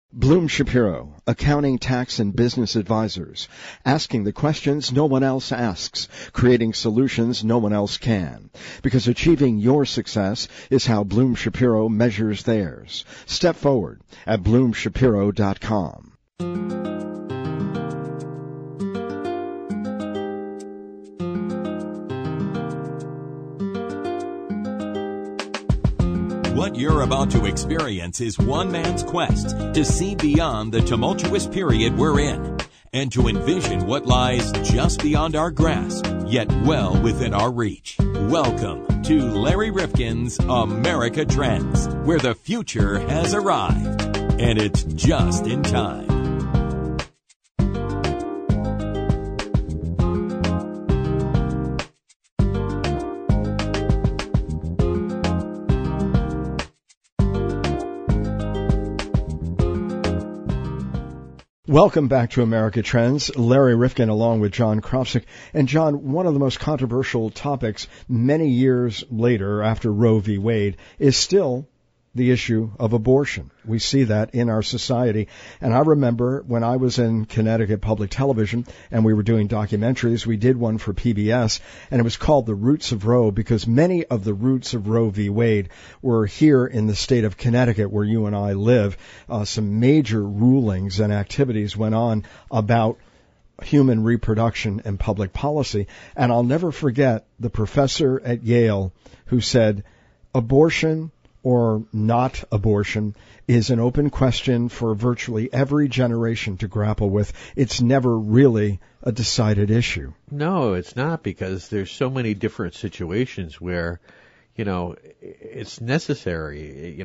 Bloom Shapiro, accounting, tax, and business advisors, asking the questions no one else asks, creating solutions no one else can. Because achieving your success is how Bloom Shapiro measures theirs. Step forward at bloomshapiro.com. What you're about to experience is one man's quest to see beyond the tumultuous period we're in and to envision what lies just beyond our grasp, yet well within our reach. Welcome to Larry Rifkin's America Trends, where the future has arrived, and it's just in time. Welcome back to America Trends. Larry Rifkin along with John Kropsic. And John, one of the most controversial topics many years later after Roe v. Wade is still the issue of abortion. We see that in our society. And I remember when I was in Connecticut Public Television and we were doing documentaries, we did one for PBS, and it was called The Roots of Roe, because many of the roots of Roe v. Wade were here in the state of Connecticut where you and I live. Some major rulings and activities went on about human reproduction and public policy. And I'll never forget the professor at Yale who said, abortion or not abortion is an open question for virtually every generation to grapple with. It's never really a decided issue. No, it's not, because there's so many different situations where, it's necessary,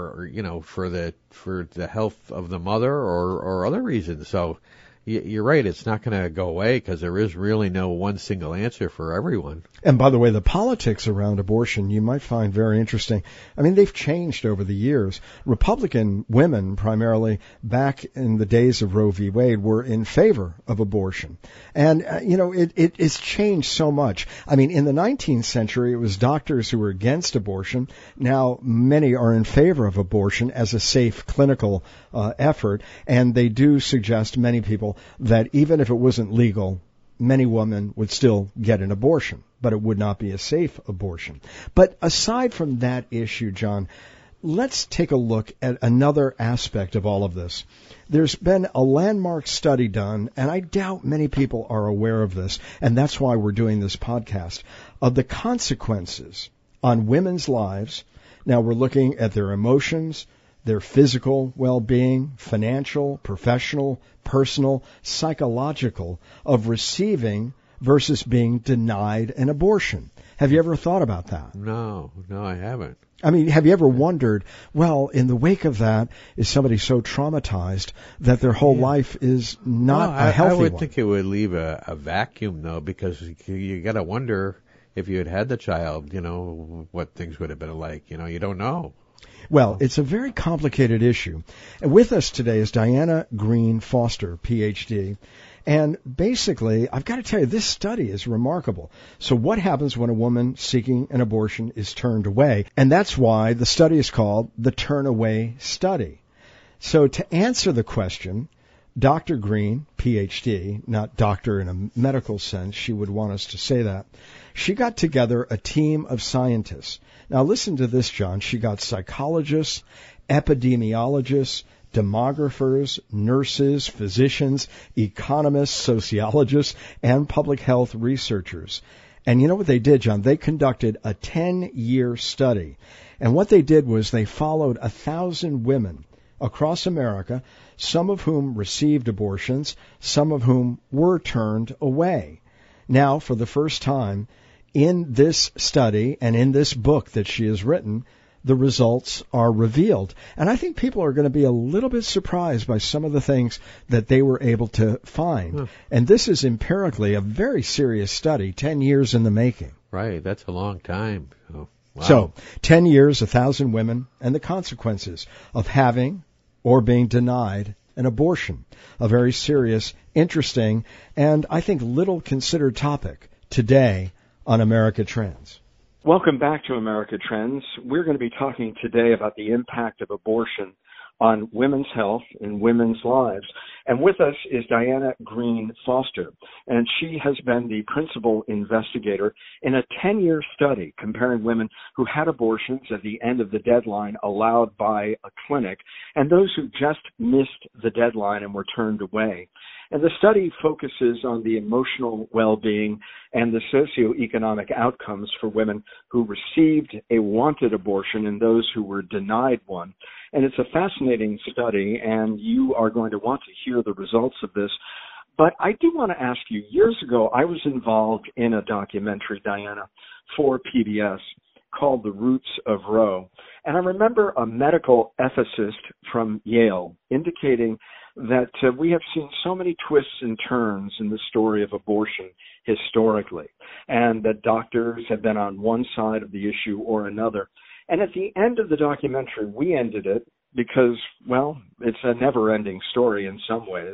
or for the health of the mother or other reasons. So you're right, it's not going to go away because there is really no one single answer for everyone. And by the way, the politics around abortion you might find very interesting. I mean, they've changed over the years. Republican women, primarily back in the days of Roe v. Wade, were in favor of abortion. And, it's changed so much. I mean, in the 19th century, it was doctors who were against abortion. Now, many are in favor of abortion as a safe clinical effort. And they do suggest, many people, that even if it wasn't legal, many women would still get an abortion, but it would not be a safe abortion. But aside from that issue, John, let's take a look at another aspect of all of this. There's been a landmark study done, and I doubt many people are aware of this, and that's why we're doing this podcast, of the consequences on women's lives. Now, we're looking at their emotions, their physical well-being, financial, professional, personal, psychological, of receiving versus being denied an abortion. Have you ever thought about that? No, I haven't. I mean, have you ever wondered, well, in the wake of that, is somebody so traumatized that their whole life is not a healthy one? I would think it would leave a vacuum, though, because you got to wonder if you had the child, what things would have been like. You don't know. Well, it's a very complicated issue. And with us today is Diana Green Foster, Ph.D. And basically, I've got to tell you, this study is remarkable. So what happens when a woman seeking an abortion is turned away? And that's why the study is called the Turn Away Study. So to answer the question, Dr. Green, Ph.D., not doctor in a medical sense, she would want us to say that, she got together a team of scientists. Now listen to this, John. She got psychologists, epidemiologists, demographers, nurses, physicians, economists, sociologists, and public health researchers. And you know what they did, John? They conducted a 10-year study. And what they did was they followed 1,000 women across America, some of whom received abortions, some of whom were turned away. Now, for the first time, in this study and in this book that she has written, the results are revealed. And I think people are going to be a little bit surprised by some of the things that they were able to find. And this is empirically a very serious study, 10 years in the making. Right, that's a long time. Oh, wow. So, 10 years, 1,000 women, and the consequences of having or being denied an abortion. A very serious, interesting, and I think little considered topic today on America Trends. Welcome back to America Trends. We're going to be talking today about the impact of abortion on women's health and women's lives. And with us is Diana Green Foster, and she has been the principal investigator in a 10-year study comparing women who had abortions at the end of the deadline allowed by a clinic and those who just missed the deadline and were turned away. And the study focuses on the emotional well-being and the socioeconomic outcomes for women who received a wanted abortion and those who were denied one. And it's a fascinating study, and you are going to want to hear the results of this. But I do want to ask you, years ago, I was involved in a documentary, Diana, for PBS called The Roots of Roe. And I remember a medical ethicist from Yale indicating that we have seen so many twists and turns in the story of abortion historically, and that doctors have been on one side of the issue or another. And at the end of the documentary, we ended it because, well, it's a never-ending story in some ways,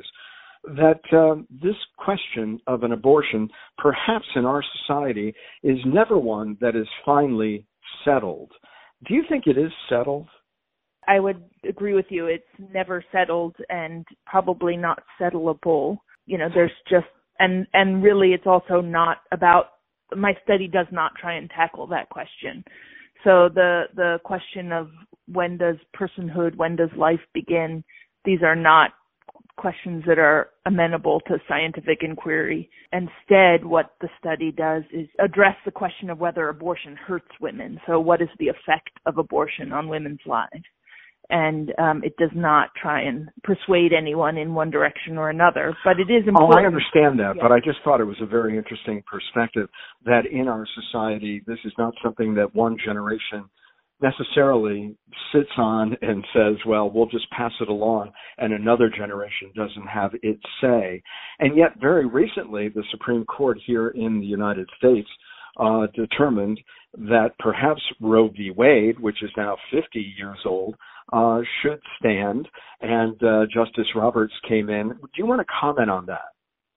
that this question of an abortion, perhaps in our society, is never one that is finally settled. Do you think it is settled? I would agree with you. It's never settled and probably not settleable. You know, there's just, and really it's also not about, my study does not try and tackle that question. So the question of when does personhood, when does life begin, these are not questions that are amenable to scientific inquiry. Instead, what the study does is address the question of whether abortion hurts women. So what is the effect of abortion on women's lives? And it does not try and persuade anyone in one direction or another, but it is important. Oh, I understand that, yeah. But I just thought it was a very interesting perspective that in our society, this is not something that one generation necessarily sits on and says, well, we'll just pass it along, and another generation doesn't have its say. And yet, very recently, the Supreme Court here in the United States determined that perhaps Roe v. Wade, which is now 50 years old, should stand, and Justice Roberts came in. Do you want to comment on that?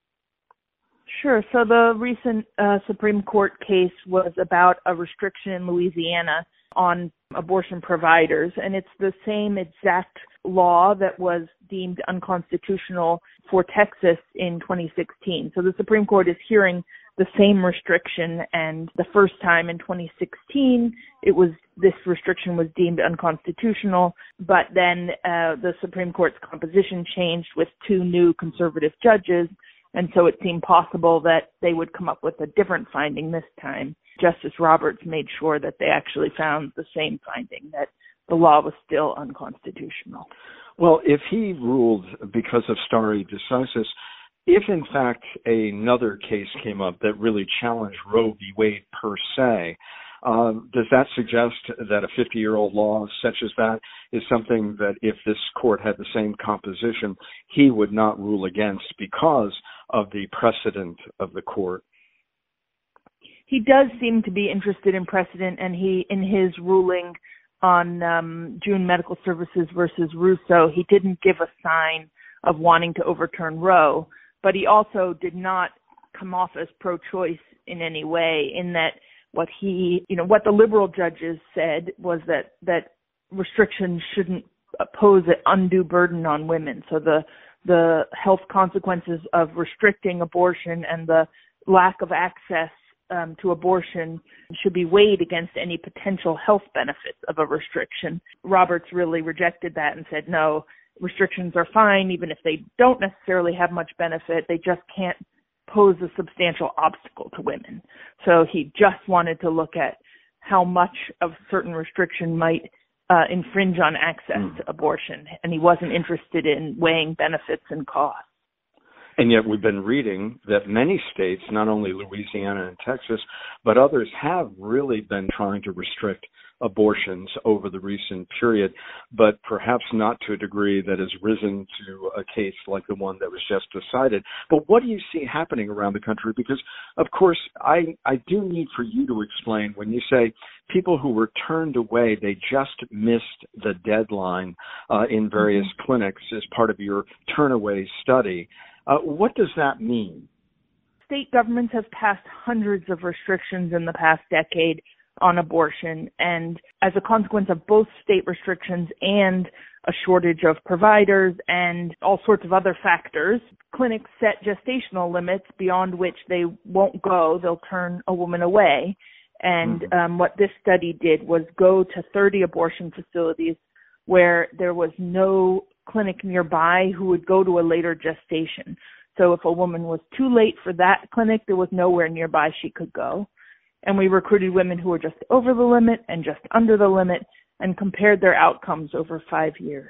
Sure. So the recent Supreme Court case was about a restriction in Louisiana on abortion providers, and it's the same exact law that was deemed unconstitutional for Texas in 2016. So the Supreme Court is hearing the same restriction, and the first time in 2016, this restriction was deemed unconstitutional, but then the Supreme Court's composition changed with two new conservative judges, and so it seemed possible that they would come up with a different finding this time. Justice Roberts made sure that they actually found the same finding, that the law was still unconstitutional. Well, if he ruled because of stare decisis, if in fact another case came up that really challenged Roe v. Wade per se, does that suggest that a 50-year-old law such as that is something that if this court had the same composition, he would not rule against because of the precedent of the court? He does seem to be interested in precedent, and he, in his ruling on June Medical Services versus Russo, he didn't give a sign of wanting to overturn Roe, but he also did not come off as pro-choice in any way, in that what the liberal judges said was that restrictions shouldn't pose an undue burden on women. So the health consequences of restricting abortion and the lack of access to abortion should be weighed against any potential health benefits of a restriction. Roberts really rejected that and said, no, restrictions are fine, even if they don't necessarily have much benefit. They just can't pose a substantial obstacle to women. So he just wanted to look at how much of certain restriction might infringe on access to abortion, and he wasn't interested in weighing benefits and costs. And yet we've been reading that many states, not only Louisiana and Texas, but others have really been trying to restrict abortions over the recent period, but perhaps not to a degree that has risen to a case like the one that was just decided. But what do you see happening around the country? Because, of course, I do need for you to explain when you say people who were turned away, they just missed the deadline in various clinics as part of your turnaway study. What does that mean? State governments have passed hundreds of restrictions in the past decade on abortion, and as a consequence of both state restrictions and a shortage of providers, and all sorts of other factors. Clinics set gestational limits beyond which they won't go. They'll turn a woman away. And what this study did was go to 30 abortion facilities where there was no clinic nearby who would go to a later gestation. So if a woman was too late for that clinic, there was nowhere nearby she could go. And we recruited women who were just over the limit and just under the limit and compared their outcomes over 5 years.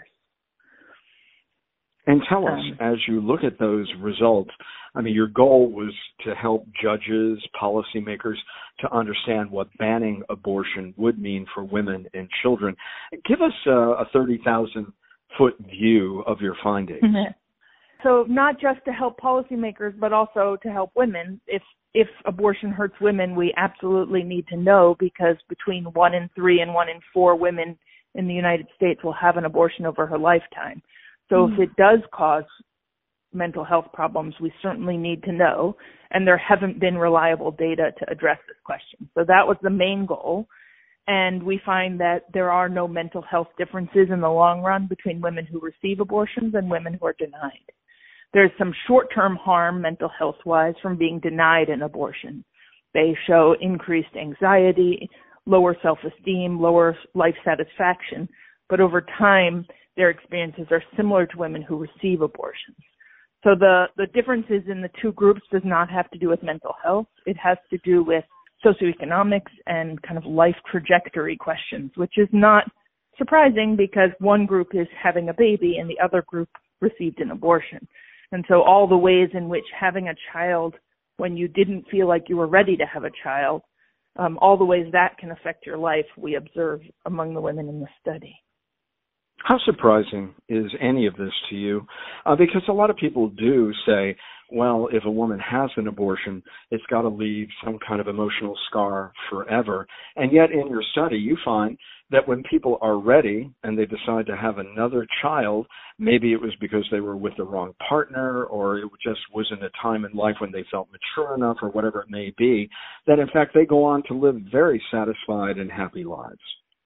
And tell us, as you look at those results, I mean, your goal was to help judges, policymakers to understand what banning abortion would mean for women and children. Give us a 30,000-foot view of your findings. So not just to help policymakers, but also to help women. If abortion hurts women, we absolutely need to know, because between 1 in 3 and 1 in 4 women in the United States will have an abortion over her lifetime. So if it does cause mental health problems, we certainly need to know, and there haven't been reliable data to address this question. So that was the main goal, and we find that there are no mental health differences in the long run between women who receive abortions and women who are denied. There's some short-term harm mental health-wise from being denied an abortion. They show increased anxiety, lower self-esteem, lower life satisfaction, but over time, their experiences are similar to women who receive abortions. So the differences in the two groups does not have to do with mental health. It has to do with socioeconomics and kind of life trajectory questions, which is not surprising because one group is having a baby and the other group received an abortion. And so all the ways in which having a child when you didn't feel like you were ready to have a child, all the ways that can affect your life, we observe among the women in the study. How surprising is any of this to you? Because a lot of people do say, well, if a woman has an abortion, it's got to leave some kind of emotional scar forever. And yet in your study, you find that when people are ready and they decide to have another child, maybe it was because they were with the wrong partner, or it just wasn't a time in life when they felt mature enough, or whatever it may be, that in fact they go on to live very satisfied and happy lives.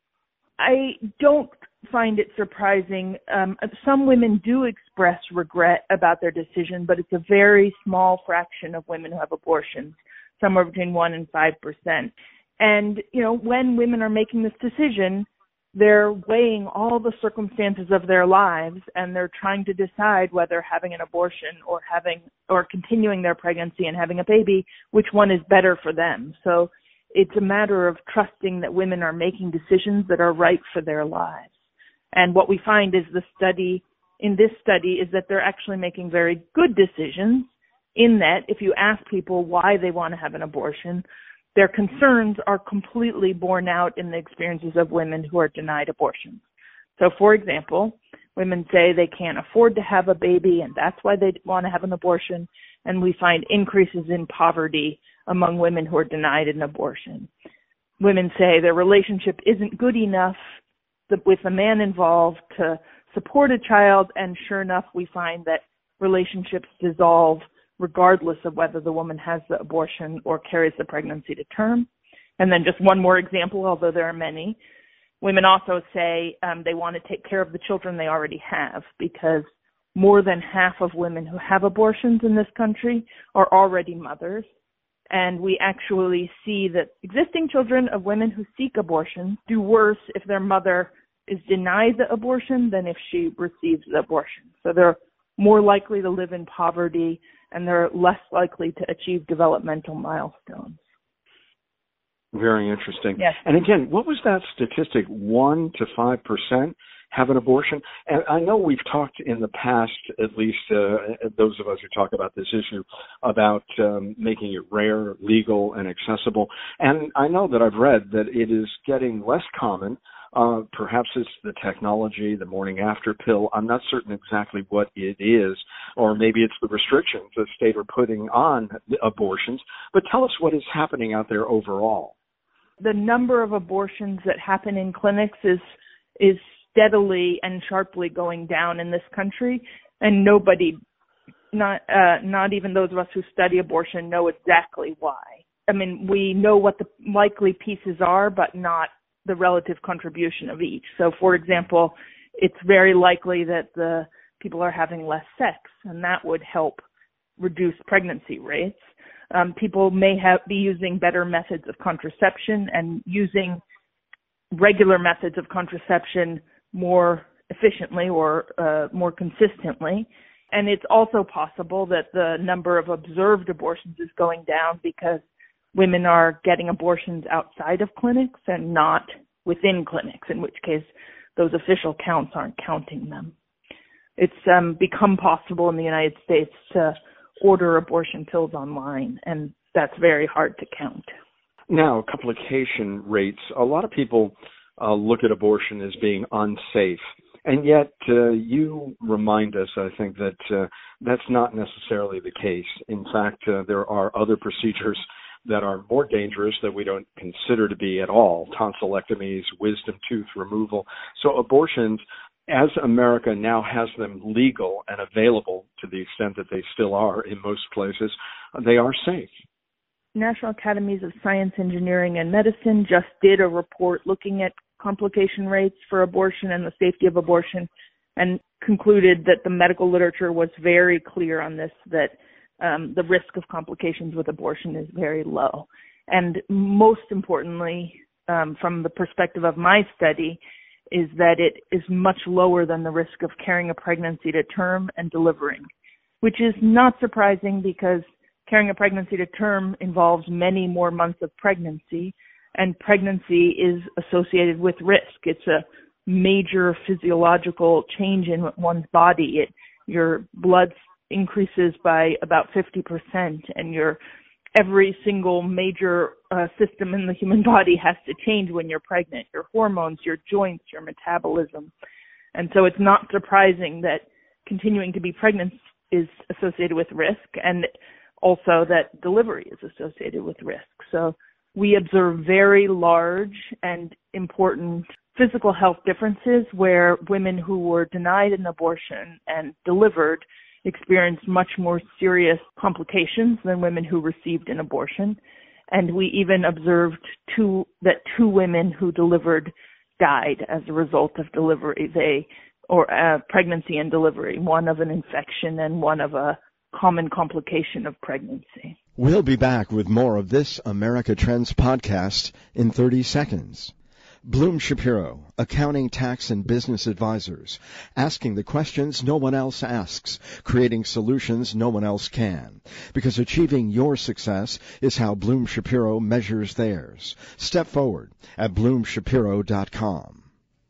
I don't find it surprising. Some women do express regret about their decision, but it's a very small fraction of women who have abortions, somewhere between 1% and 5%. And, you know, when women are making this decision, they're weighing all the circumstances of their lives, and they're trying to decide whether having an abortion or continuing their pregnancy and having a baby, which one is better for them. So it's a matter of trusting that women are making decisions that are right for their lives. And what we find is in this study is that they're actually making very good decisions, in that if you ask people why they want to have an abortion, their concerns are completely borne out in the experiences of women who are denied abortions. So, for example, women say they can't afford to have a baby, and that's why they want to have an abortion. And we find increases in poverty among women who are denied an abortion. Women say their relationship isn't good enough with a man involved to support a child, and sure enough, we find that relationships dissolve regardless of whether the woman has the abortion or carries the pregnancy to term. And then just one more example, although there are many. Women also say they want to take care of the children they already have, because more than half of women who have abortions in this country are already mothers. And we actually see that existing children of women who seek abortion do worse if their mother is denied the abortion than if she receives the abortion. So they're more likely to live in poverty, and they're less likely to achieve developmental milestones. Very interesting. Yes. And again, what was that statistic? 1% to 5% have an abortion? And I know we've talked in the past, at least those of us who talk about this issue, about making it rare, legal, and accessible. And I know that I've read that it is getting less common. Perhaps it's the technology, the morning after pill. I'm not certain exactly what it is, or maybe it's the restrictions the state are putting on abortions. But tell us what is happening out there overall. The number of abortions that happen in clinics is steadily and sharply going down in this country, and nobody, not even those of us who study abortion, know exactly why. I mean, we know what the likely pieces are, but not the relative contribution of each. So, for example, it's very likely that the people are having less sex, and that would help reduce pregnancy rates. People may be using better methods of contraception and using regular methods of contraception more efficiently or more consistently. And it's also possible that the number of observed abortions is going down because women are getting abortions outside of clinics and not within clinics, in which case those official counts aren't counting them. It's become possible in the United States to order abortion pills online, and that's very hard to count. Now, complication rates. A lot of people look at abortion as being unsafe, and yet you remind us, I think, that that's not necessarily the case. In fact, there are other procedures that are more dangerous that we don't consider to be at all, tonsillectomies, wisdom tooth removal. So abortions, as America now has them legal and available to the extent that they still are in most places, they are safe. National Academies of Science, Engineering, and Medicine just did a report looking at complication rates for abortion and the safety of abortion, and concluded that the medical literature was very clear on this, that the risk of complications with abortion is very low. And most importantly, from the perspective of my study, is that it is much lower than the risk of carrying a pregnancy to term and delivering, which is not surprising because carrying a pregnancy to term involves many more months of pregnancy, and pregnancy is associated with risk. It's a major physiological change in one's body. Your blood increases by about 50%, and every single major system in the human body has to change when you're pregnant. Your hormones, your joints, your metabolism. And so it's not surprising that continuing to be pregnant is associated with risk, and also that delivery is associated with risk. So we observe very large and important physical health differences where women who were denied an abortion and delivered experienced much more serious complications than women who received an abortion. And we even observed that two women who delivered died as a result of delivery, pregnancy and delivery, one of an infection and one of a common complication of pregnancy. We'll be back with more of this America Trends podcast in 30 seconds. Bloom Shapiro, accounting, tax, and business advisors, asking the questions no one else asks, creating solutions no one else can. Because achieving your success is how Bloom Shapiro measures theirs. Step forward at bloomshapiro.com.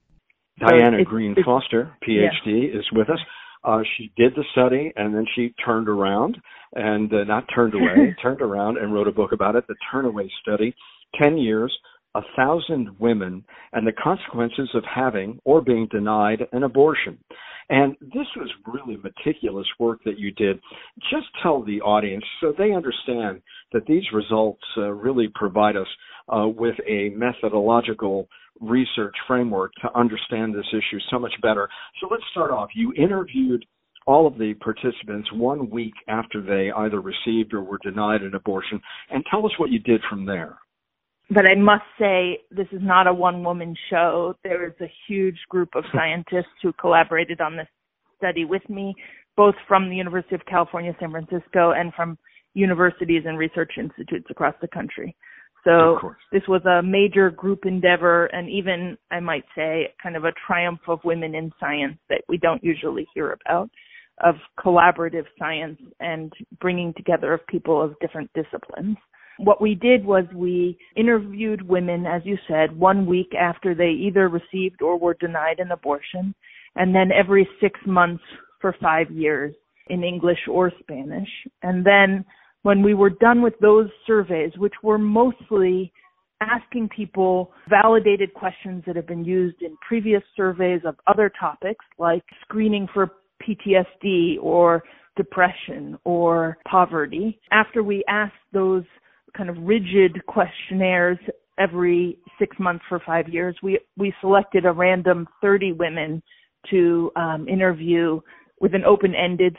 Diana Green Foster, PhD, is with us. She did the study, and then she turned around, and not turned away, turned around and wrote a book about it, the Turnaway Study, 10 years, 1,000 women, and the consequences of having or being denied an abortion. And this was really meticulous work that you did. Just tell the audience so they understand that these results really provide us with a methodological research framework to understand this issue so much better. So let's start off. You interviewed all of the participants 1 week after they either received or were denied an abortion, and tell us what you did from there. But I must say, this is not a one-woman show. There is a huge group of scientists who collaborated on this study with me, both from the University of California, San Francisco, and from universities and research institutes across the country. So this was a major group endeavor, and even, I might say, kind of a triumph of women in science that we don't usually hear about, of collaborative science and bringing together of people of different disciplines. What we did was we interviewed women, as you said, 1 week after they either received or were denied an abortion, and then every 6 months for 5 years in English or Spanish. And then when we were done with those surveys, which were mostly asking people validated questions that have been used in previous surveys of other topics, like screening for PTSD or depression or poverty, after we asked those kind of rigid questionnaires every 6 months for 5 years, we selected a random 30 women to interview with an open-ended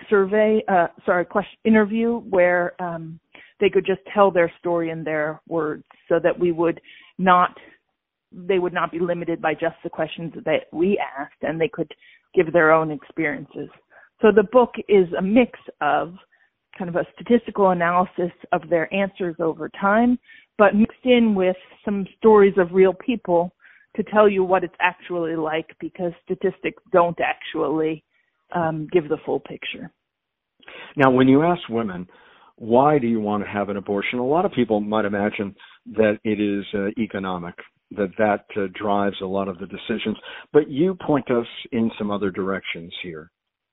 interview where they could just tell their story in their words, so that we would not they would not be limited by just the questions that we asked, and they could give their own experiences. So the book is a mix of kind of a statistical analysis of their answers over time, but mixed in with some stories of real people to tell you what it's actually like, because statistics don't actually give the full picture. Now, when you ask women, why do you want to have an abortion? A lot of people might imagine that it is economic, that drives a lot of the decisions. But you point us in some other directions here.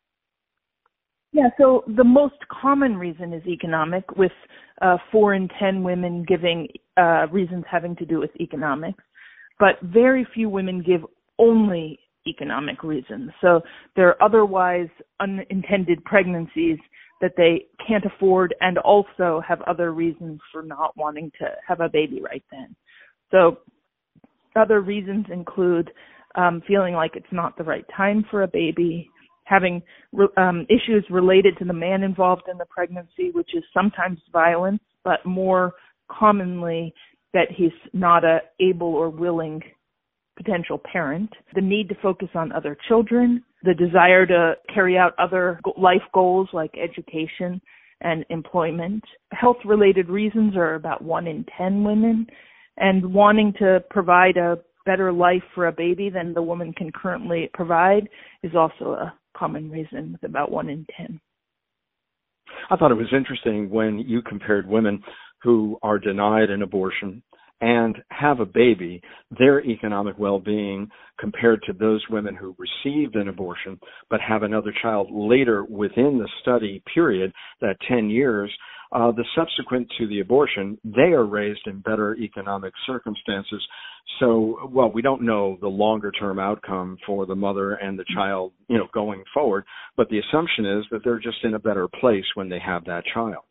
Yeah, so the most common reason is economic, with 4 in 10 women giving reasons having to do with economics. But very few women give only economic reasons. So there are otherwise unintended pregnancies that they can't afford, and also have other reasons for not wanting to have a baby right then. So other reasons include feeling like it's not the right time for a baby, having issues related to the man involved in the pregnancy, which is sometimes violence, but more commonly that he's not a able or willing potential parent, the need to focus on other children, the desire to carry out other life goals like education and employment. Health-related reasons are about 1 in 10 women, and wanting to provide a better life for a baby than the woman can currently provide is also a common reason, with about 1 in 10. I thought it was interesting when you compared women who are denied an abortion and have a baby, their economic well-being, compared to those women who received an abortion but have another child later within the study period, that 10 years, the subsequent to the abortion, they are raised in better economic circumstances. So, well, we don't know the longer-term outcome for the mother and the child, going forward, but the assumption is that they're just in a better place when they have that child.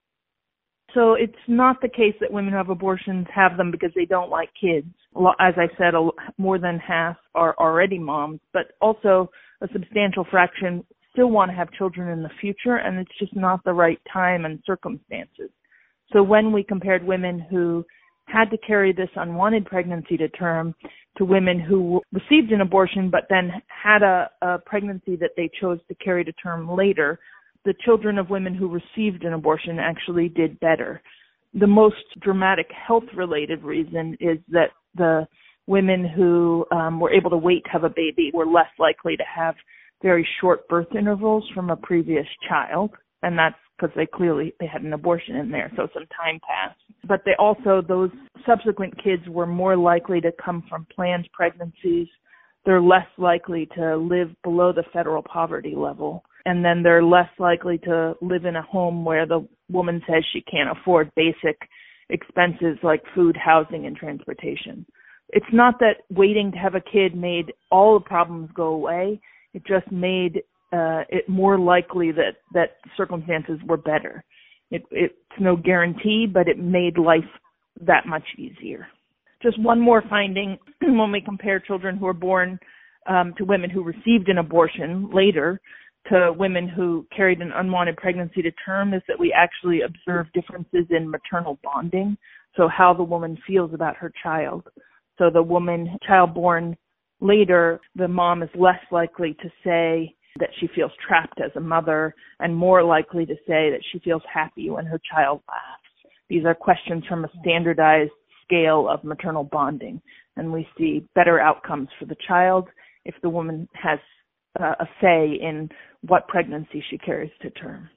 So it's not the case that women who have abortions have them because they don't like kids. As I said, more than half are already moms, but also a substantial fraction still want to have children in the future, and it's just not the right time and circumstances. So when we compared women who had to carry this unwanted pregnancy to term to women who received an abortion but then had a pregnancy that they chose to carry to term later, the children of women who received an abortion actually did better. The most dramatic health-related reason is that the women who were able to wait to have a baby were less likely to have very short birth intervals from a previous child, and that's because they had an abortion in there, so some time passed. But those subsequent kids were more likely to come from planned pregnancies. They're less likely to live below the federal poverty level. And then they're less likely to live in a home where the woman says she can't afford basic expenses like food, housing, and transportation. It's not that waiting to have a kid made all the problems go away. It just made it more likely that circumstances were better. It's no guarantee, but it made life that much easier. Just one more finding when we compare children who are born to women who received an abortion later to women who carried an unwanted pregnancy to term is that we actually observe differences in maternal bonding, so how the woman feels about her child. So the child born later, the mom is less likely to say that she feels trapped as a mother and more likely to say that she feels happy when her child laughs. These are questions from a standardized scale of maternal bonding, and we see better outcomes for the child if the woman has a say in what pregnancy she carries to term.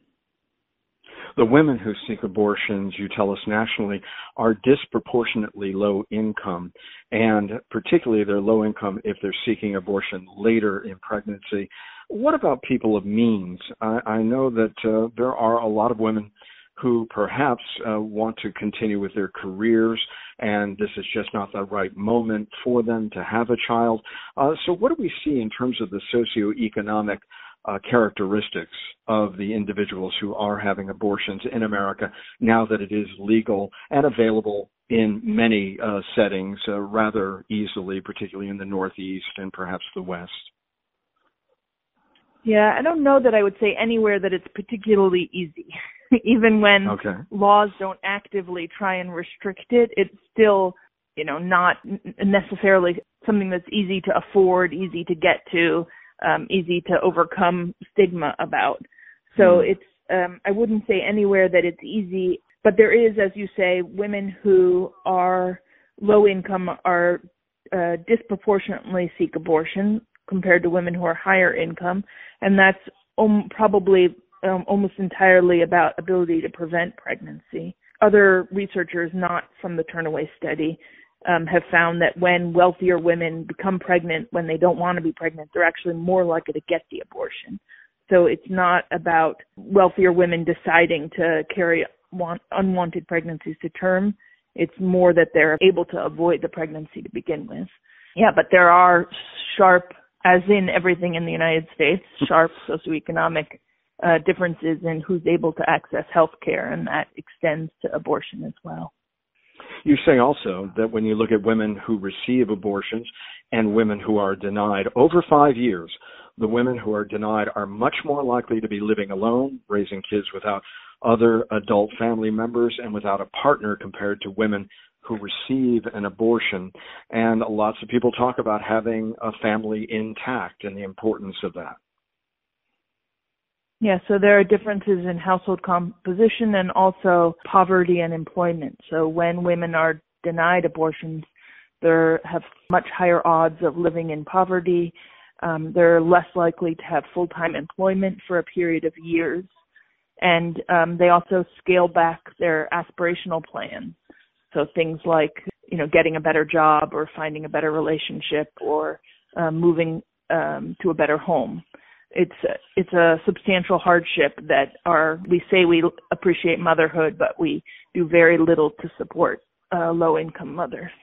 The women who seek abortions, you tell us nationally, are disproportionately low income, and particularly they're low income if they're seeking abortion later in pregnancy. What about people of means? I know that there are a lot of women who perhaps want to continue with their careers, and this is just not the right moment for them to have a child. So what do we see in terms of the socioeconomic characteristics of the individuals who are having abortions in America now that it is legal and available in many settings rather easily, particularly in the Northeast and perhaps the West? Yeah, I don't know that I would say anywhere that it's particularly easy. Even when laws don't actively try and restrict it, it's still not necessarily something that's easy to afford, easy to get to, easy to overcome stigma about. So it's, I wouldn't say anywhere that it's easy, but there is, as you say, women who are low income are disproportionately seek abortion compared to women who are higher income, and that's probably almost entirely about ability to prevent pregnancy. Other researchers, not from the Turnaway study, have found that when wealthier women become pregnant when they don't want to be pregnant, they're actually more likely to get the abortion. So it's not about wealthier women deciding to carry unwanted pregnancies to term. It's more that they're able to avoid the pregnancy to begin with. Yeah, but there are sharp, as in everything in the United States, sharp socioeconomic differences in who's able to access health care, and that extends to abortion as well. You say also that when you look at women who receive abortions and women who are denied over 5 years, the women who are denied are much more likely to be living alone, raising kids without other adult family members and without a partner compared to women who receive an abortion. And lots of people talk about having a family intact and the importance of that. Yeah, so there are differences in household composition and also poverty and employment. So when women are denied abortions, they have much higher odds of living in poverty. They're less likely to have full-time employment for a period of years. And they also scale back their aspirational plans. So things like, getting a better job or finding a better relationship or moving to a better home. It's a substantial hardship that we say we appreciate motherhood, but we do very little to support low-income mothers.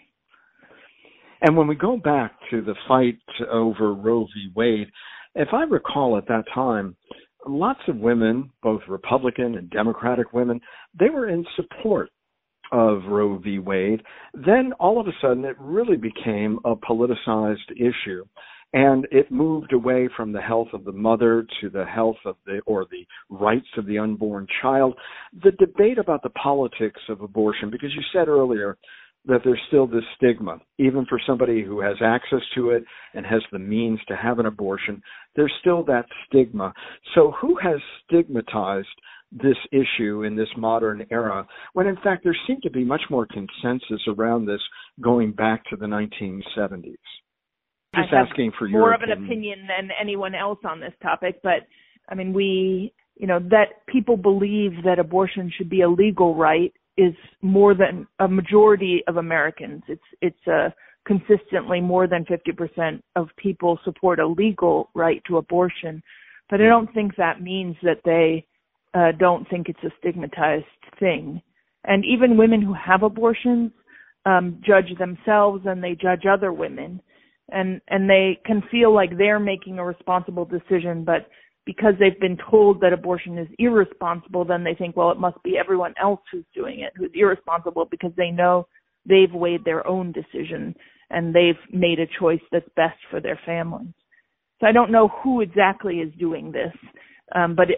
And when we go back to the fight over Roe v. Wade, if I recall at that time, lots of women, both Republican and Democratic women, they were in support of Roe v. Wade. Then all of a sudden it really became a politicized issue. And it moved away from the health of the mother to the health of the rights of the unborn child. The debate about the politics of abortion, because you said earlier that there's still this stigma, even for somebody who has access to it and has the means to have an abortion, there's still that stigma. So who has stigmatized this issue in this modern era, when in fact there seemed to be much more consensus around this going back to the 1970s? Just asking for your more of an opinion than anyone else on this topic, but I mean, that people believe that abortion should be a legal right is more than a majority of Americans. It's consistently more than 50% of people support a legal right to abortion, but I don't think that means that they don't think it's a stigmatized thing. And even women who have abortions judge themselves and they judge other women. And they can feel like they're making a responsible decision, but because they've been told that abortion is irresponsible, then they think, well, it must be everyone else who's doing it who's irresponsible, because they know they've weighed their own decision and they've made a choice that's best for their families. So I don't know who exactly is doing this, but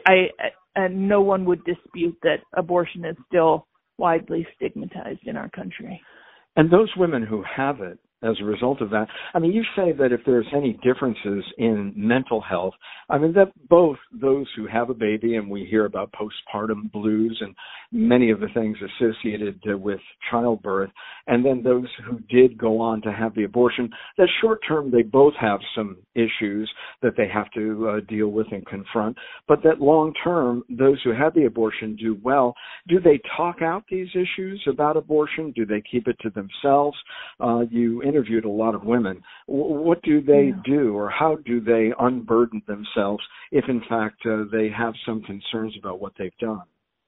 no one would dispute that abortion is still widely stigmatized in our country. And those women who have it, as a result of that, I mean, you say that if there's any differences in mental health, I mean, that both those who have a baby, and we hear about postpartum blues and many of the things associated with childbirth, and then those who did go on to have the abortion, that short term they both have some issues that they have to deal with and confront, but that long term, those who had the abortion do well. Do they talk out these issues about abortion? Do they keep it to themselves? You interviewed a lot of women. What do they do, or how do they unburden themselves if, in fact, they have some concerns about what they've done?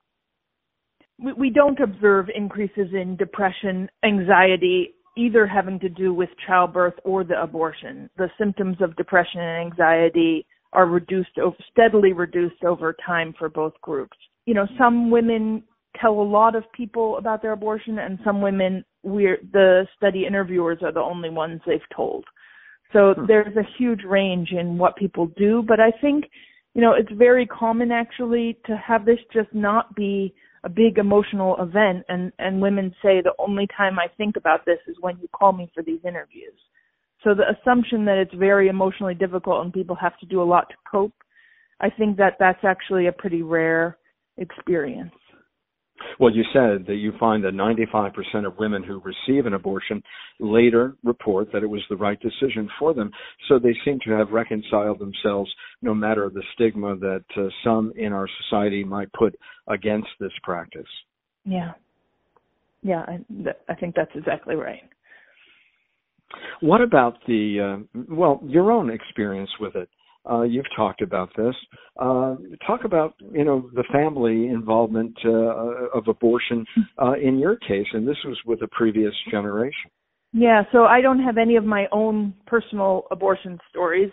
We don't observe increases in depression, anxiety, either having to do with childbirth or the abortion. The symptoms of depression and anxiety are steadily reduced over time for both groups. Some women tell a lot of people about their abortion, and some women, the study interviewers are the only ones they've told. So there's a huge range in what people do, but I think, it's very common actually to have this just not be a big emotional event, and women say the only time I think about this is when you call me for these interviews. So the assumption that it's very emotionally difficult and people have to do a lot to cope, I think that that's actually a pretty rare experience. Well, you said that you find that 95% of women who receive an abortion later report that it was the right decision for them. So they seem to have reconciled themselves no matter the stigma that some in our society might put against this practice. Yeah. Yeah, I think that's exactly right. What about your own experience with it? You've talked about this. Talk about, the family involvement of abortion in your case, and this was with a previous generation. Yeah, so I don't have any of my own personal abortion stories.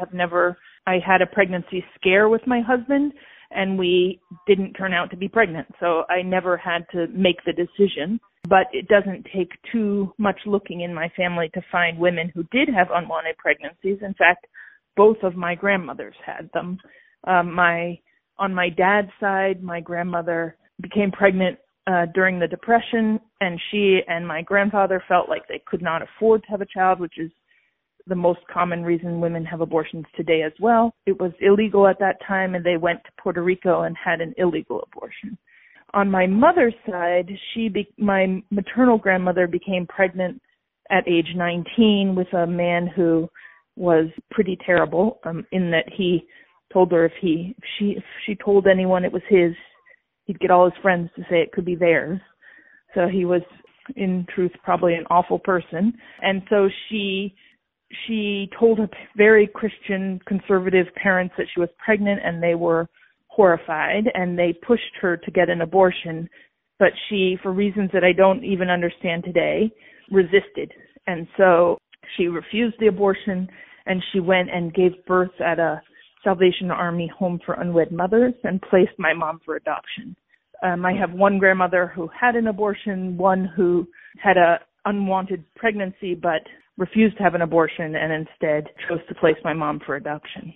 I had a pregnancy scare with my husband, and we didn't turn out to be pregnant, so I never had to make the decision. But it doesn't take too much looking in my family to find women who did have unwanted pregnancies. In fact, both of my grandmothers had them. On my dad's side, my grandmother became pregnant during the Depression, and she and my grandfather felt like they could not afford to have a child, which is the most common reason women have abortions today as well. It was illegal at that time, and they went to Puerto Rico and had an illegal abortion. On my mother's side, my maternal grandmother became pregnant at age 19 with a man who was pretty terrible, in that he told her if she told anyone it was his, he'd get all his friends to say it could be theirs. So he was, in truth, probably an awful person. And so she told her very Christian, conservative parents that she was pregnant, and they were horrified, and they pushed her to get an abortion. But she, for reasons that I don't even understand today, resisted. And so she refused the abortion, and she went and gave birth at a Salvation Army home for unwed mothers and placed my mom for adoption. I have one grandmother who had an abortion, one who had a unwanted pregnancy but refused to have an abortion and instead chose to place my mom for adoption.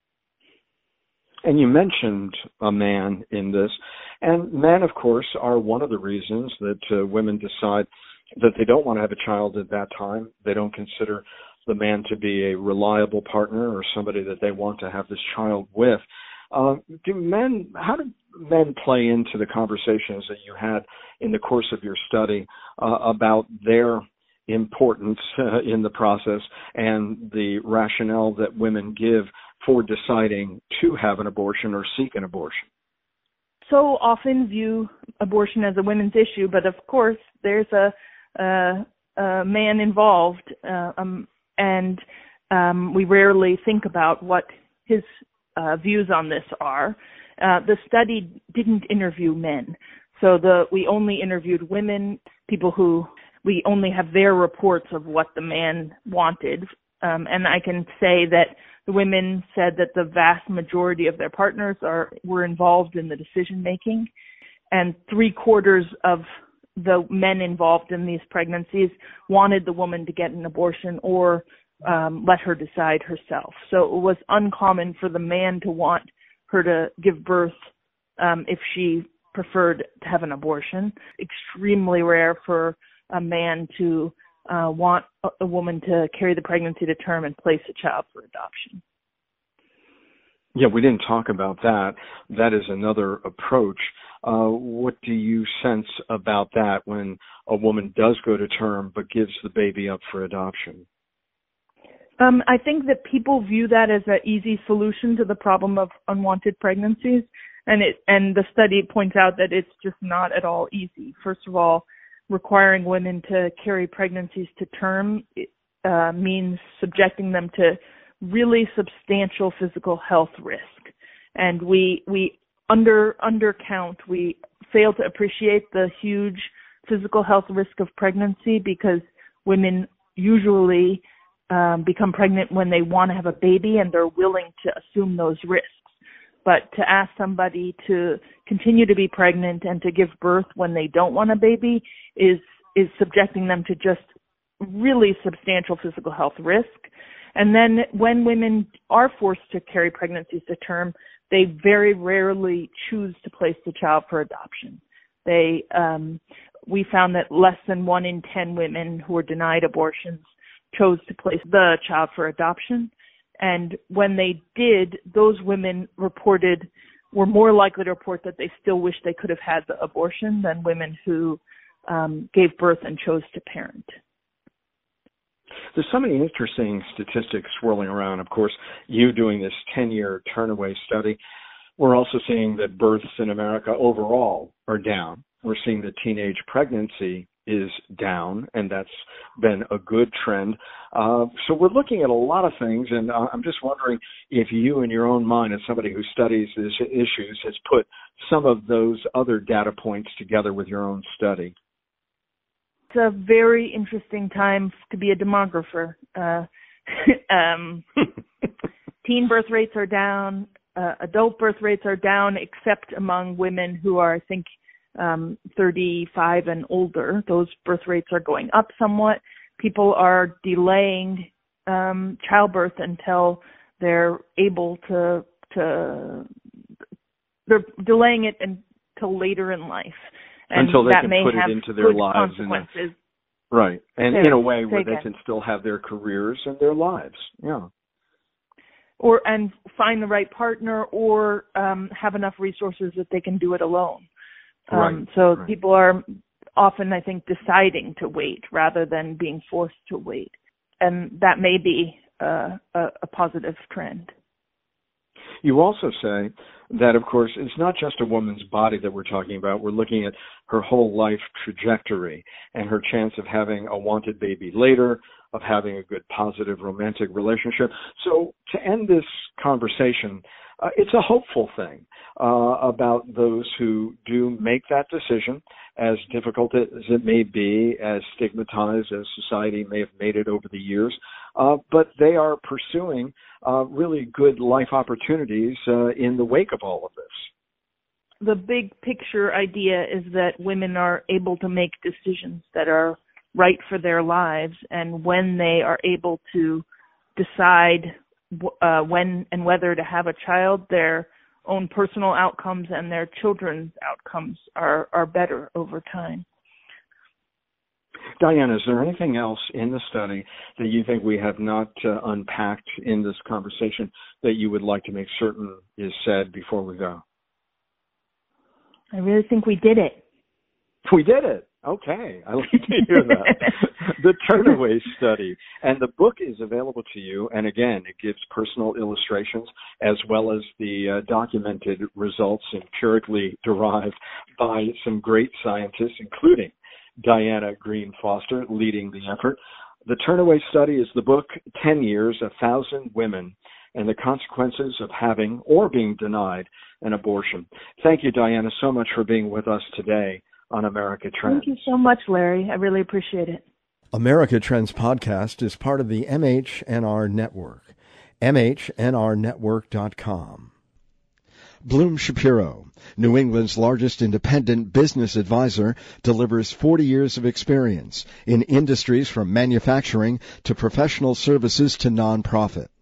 And you mentioned a man in this, and men, of course, are one of the reasons that women decide that they don't want to have a child at that time. They don't consider the man to be a reliable partner or somebody that they want to have this child with. How do men play into the conversations that you had in the course of your study about their importance in the process and the rationale that women give for deciding to have an abortion or seek an abortion? So often view abortion as a women's issue, but of course there's a man involved, and we rarely think about what his views on this are. The study didn't interview men, so we only interviewed women, people who we only have their reports of what the man wanted, and I can say that the women said that the vast majority of their partners were involved in the decision making, and 3/4 of the men involved in these pregnancies wanted the woman to get an abortion or let her decide herself. So it was uncommon for the man to want her to give birth if she preferred to have an abortion. Extremely rare for a man to want a woman to carry the pregnancy to term and place a child for adoption. Yeah, we didn't talk about that. That is another approach. What do you sense about that when a woman does go to term but gives the baby up for adoption? I think that people view that as an easy solution to the problem of unwanted pregnancies, and the study points out that it's just not at all easy. First of all, requiring women to carry pregnancies to term means subjecting them to really substantial physical health risk, and we undercount. We fail to appreciate the huge physical health risk of pregnancy because women usually become pregnant when they want to have a baby and they're willing to assume those risks. But to ask somebody to continue to be pregnant and to give birth when they don't want a baby is subjecting them to just really substantial physical health risk. And then when women are forced to carry pregnancies to term, they very rarely choose to place the child for adoption. We found that less than 1 in 10 women who were denied abortions chose to place the child for adoption. And when they did, those women were more likely to report that they still wish they could have had the abortion than women who gave birth and chose to parent. There's so many interesting statistics swirling around. Of course, you doing this 10-year Turnaway study, we're also seeing that births in America overall are down. We're seeing that teenage pregnancy is down, and that's been a good trend. So we're looking at a lot of things, and I'm just wondering if you, in your own mind, as somebody who studies these issues, has put some of those other data points together with your own study. It's a very interesting time to be a demographer. Teen birth rates are down. Adult birth rates are down, except among women who are, I think, 35 and older. Those birth rates are going up somewhat. People are delaying childbirth until they're able to they're delaying it until later in life. And until they that can may put have it into their good lives. Consequences. Right. And in a way where they again. can still have their careers and their lives. Yeah. And find the right partner, or have enough resources that they can do it alone. So people are often, I think, deciding to wait rather than being forced to wait. And that may be a positive trend. You also say that, of course, it's not just a woman's body that we're talking about. We're looking at her whole life trajectory and her chance of having a wanted baby later, of having a good, positive, romantic relationship. So to end this conversation, it's a hopeful thing about those who do make that decision, as difficult as it may be, as stigmatized as society may have made it over the years. But they are pursuing really good life opportunities in the wake of all of this. The big picture idea is that women are able to make decisions that are right for their lives, and when they are able to decide when and whether to have a child, their own personal outcomes and their children's outcomes are better over time. Diana, is there anything else in the study that you think we have not unpacked in this conversation that you would like to make certain is said before we go? I really think we did it. We did it. Okay. I like to hear that. The Turnaway Study. And the book is available to you. And again, it gives personal illustrations as well as the documented results empirically derived by some great scientists, including Diana Green Foster, leading the effort. The Turnaway Study is the book, 10 Years, 1,000 Women, and the Consequences of Having or Being Denied an Abortion. Thank you, Diana, so much for being with us today on America Trends. Thank you so much, Larry. I really appreciate it. America Trends podcast is part of the MHNR Network, MHNRnetwork.com. Bloom Shapiro, New England's largest independent business advisor, delivers 40 years of experience in industries from manufacturing to professional services to nonprofit.